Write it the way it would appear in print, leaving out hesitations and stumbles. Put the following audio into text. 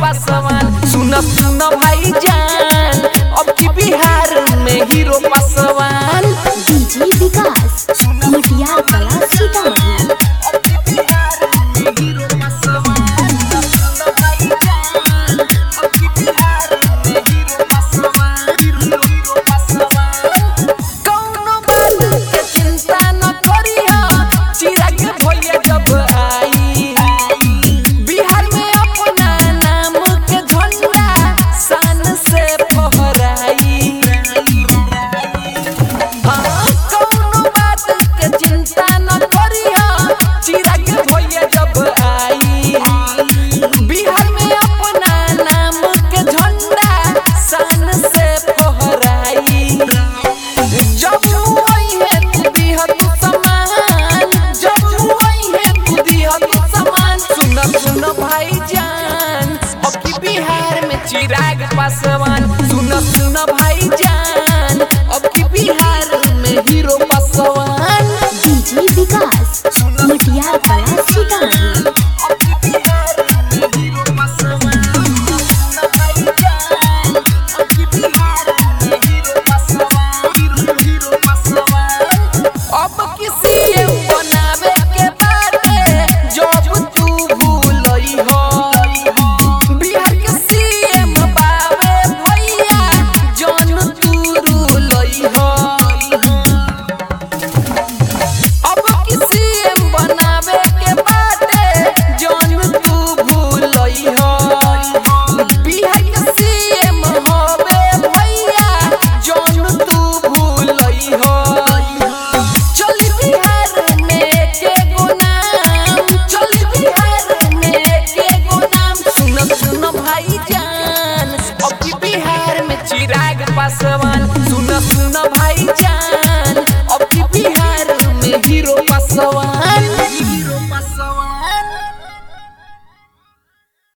पासवान। सुन सुन भाईजान अब की बिहार में हीरो पासवान। डीजे विकास मटियार कला सीतामढ़ी। सुन भाईजान अब की बिहार में चिराग पासवान। सुन सुन भाईजान अब की बिहार में हीरो पासवान। डीजे विकास मटियार कला सीतामढ़ी। अब किसी बनावे के बाटे जब तू भूलई हो। बिहार के सीएम बावे भैया जौन तू रुलई हो। अब किसी बनावे के बाटे जौन तू भूलई हो। बिहार के सीएम होवे भैया जौन तू भूलई हो। भाईजान अब की बिहार में चिराग पासवान। सुन सुन भाईजान